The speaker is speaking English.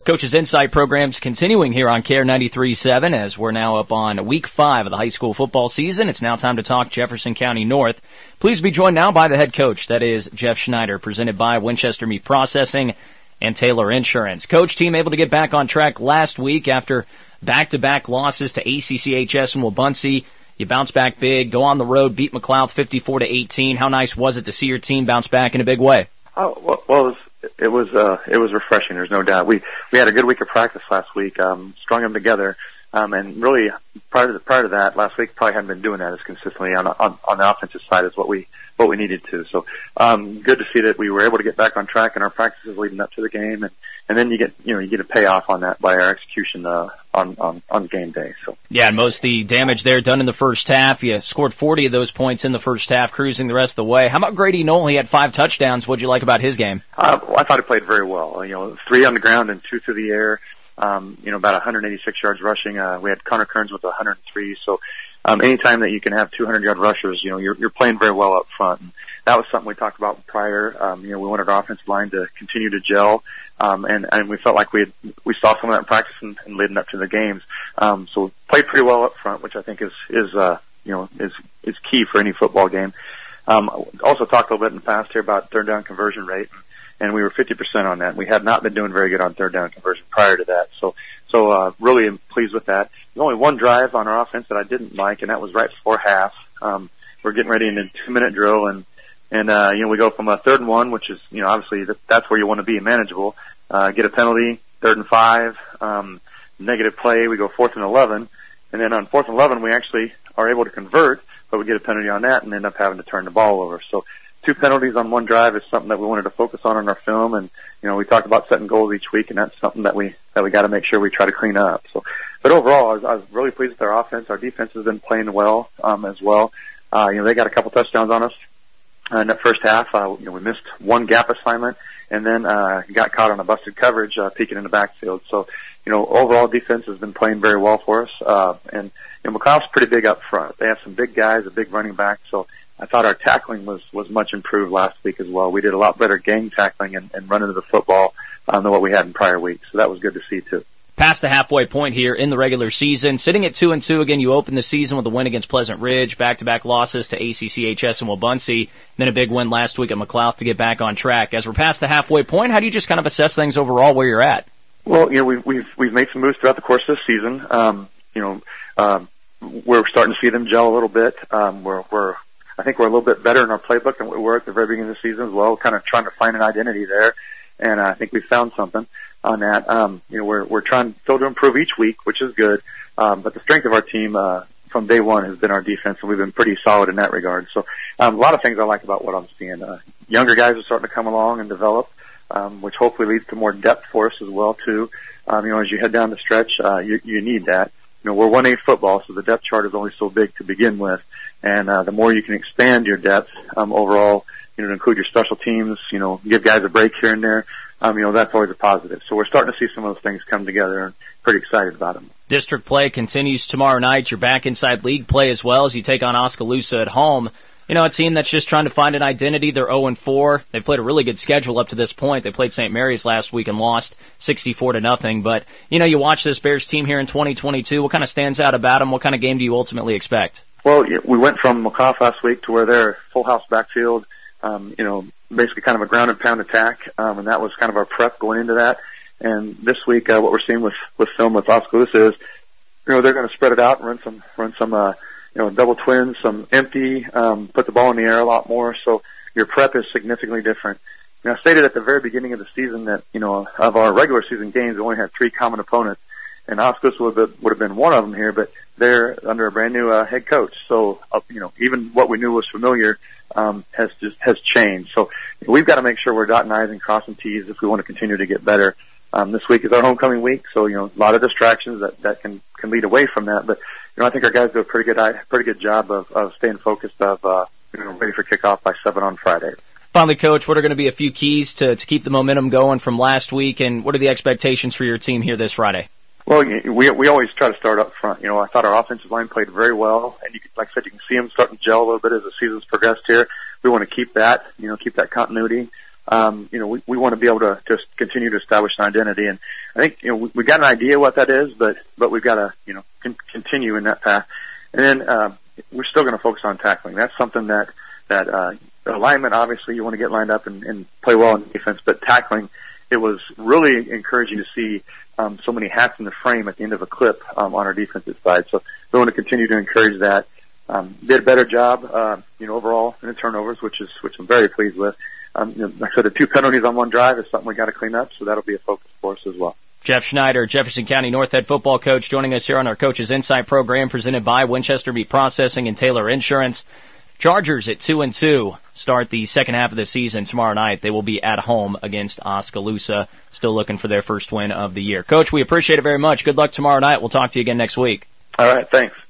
Coach's Insight program's continuing here on KARE 93.7 as we're now up on week 5 of the high school football season. It's now time to talk Jefferson County North. Please be joined now by the head coach, that is Jeff Schneider, presented by Winchester Meat Processing and Taylor Insurance. Coach, team able to get back on track last week after back-to-back losses to ACCHS and Wabaunsee. You bounce back big, go on the road, beat McLeod 54-18. How nice was it to see your team bounce back in a big way? Oh, well, it was refreshing. There's no doubt. We had a good week of practice last week. Strung them together, and really prior to that, last week probably hadn't been doing that as consistently on the offensive side as what we needed to. So good to see that we were able to get back on track in our practices leading up to the game, and then you get a payoff on that by our execution on game day. So yeah, and most of the damage there done in the first half. You scored 40 of those points in the first half, cruising the rest of the way. How about Grady Knoll? He had 5 touchdowns. What'd you like about his game? I thought he played very well. 3 on the ground and 2 through the air. About 186 yards rushing. We had Connor Kearns with 103. So anytime that you can have 200-yard rushers, you're playing very well up front. And that was something we talked about prior. We wanted our offensive line to continue to gel, and we felt like we saw some of that in practice and leading up to the games. So we played pretty well up front, which I think is key for any football game. Also talked a little bit in the past here about third down conversion rate. And we were 50% on that. We had not been doing very good on third down conversion prior to that. So really pleased with that. There's only one drive on our offense that I didn't like, and that was right before half. We're getting ready in a 2-minute drill, and we go from a 3rd and 1, which is, obviously that's where you want to be manageable. Get a penalty, 3rd and 5, negative play. We go 4th and 11. And then on 4th and 11, we actually are able to convert, but we get a penalty on that and end up having to turn the ball over. So 2 penalties on 1 drive is something that we wanted to focus on in our film, and we talked about setting goals each week, and that's something that we got to make sure we try to clean up. So, but overall, I was really pleased with our offense. Our defense has been playing well as well. They got a couple touchdowns on us in that first half. We missed 1 gap assignment, and then got caught on a busted coverage peeking in the backfield. So, overall defense has been playing very well for us. And McLeod's pretty big up front. They have some big guys, a big running back. So I thought our tackling was much improved last week as well. We did a lot better gang tackling and running to the football than what we had in prior weeks. So that was good to see too. Past the halfway point here in the regular season, sitting at 2-2 again. You opened the season with a win against Pleasant Ridge, back-to-back losses to ACCHS and Wabaunsee, then a big win last week at McLeod to get back on track. As we're past the halfway point, how do you just kind of assess things overall where you're at? Well, we've made some moves throughout the course of the season. We're starting to see them gel a little bit. I think we're a little bit better in our playbook than we were at the very beginning of the season as well, kind of trying to find an identity there. And I think we found something on that. We're trying still to improve each week, which is good. But the strength of our team, from day one has been our defense, and we've been pretty solid in that regard. So, a lot of things I like about what I'm seeing. Younger guys are starting to come along and develop, which hopefully leads to more depth for us as well, too. As you head down the stretch, you need that. We're 1A football, so the depth chart is only so big to begin with. And the more you can expand your depth overall, to include your special teams, give guys a break here and there, that's always a positive. So we're starting to see some of those things come together, and pretty excited about them. District play continues tomorrow night. You're back inside league play as well as you take on Oskaloosa at home. A team that's just trying to find an identity. They're 0-4. They've played a really good schedule up to this point. They played St. Mary's last week and lost 64-0. But, you watch this Bears team here in 2022. What kind of stands out about them? What kind of game do you ultimately expect? Well, we went from McLeod last week to where they're full house backfield, basically kind of a ground and pound attack. And that was kind of our prep going into that. And this week, what we're seeing with film with Oskaloosa is, they're going to spread it out and run some double twins, some empty, put the ball in the air a lot more. So your prep is significantly different. I stated at the very beginning of the season that, of our regular season games, we only had 3 common opponents, and Oskaloosa would have been one of them here, but they're under a brand new head coach. So, even what we knew was familiar, has changed. So we've got to make sure we're dotting I's and crossing T's if we want to continue to get better. This week is our homecoming week, so, a lot of distractions that can lead away from that. But, I think our guys do a pretty good job of staying focused, ready for kickoff by 7 on Friday. Finally, Coach, what are going to be a few keys to keep the momentum going from last week, and what are the expectations for your team here this Friday? Well, we always try to start up front. I thought our offensive line played very well, and like I said, you can see them starting to gel a little bit as the season's progressed here. We want to keep that, keep that continuity. we want to be able to just continue to establish an identity. And I think, we got an idea what that is, but we've got to, continue in that path. And then, we're still going to focus on tackling. That's something that alignment, obviously you want to get lined up and play well in defense, but tackling, it was really encouraging to see, so many hats in the frame at the end of a clip, on our defensive side. So we want to continue to encourage that. Did a better job, overall in the turnovers, which I'm very pleased with. Like I said, the 2 penalties on one drive is something we got to clean up, so that'll be a focus for us as well. Jeff Schneider, Jefferson County North head football coach, joining us here on our Coach's Insight program presented by Winchester Meat Processing and Taylor Insurance. Chargers at 2-2 start the second half of the season tomorrow night. They will be at home against Oskaloosa, still looking for their first win of the year. Coach, we appreciate it very much. Good luck tomorrow night. We'll talk to you again next week. All right, thanks.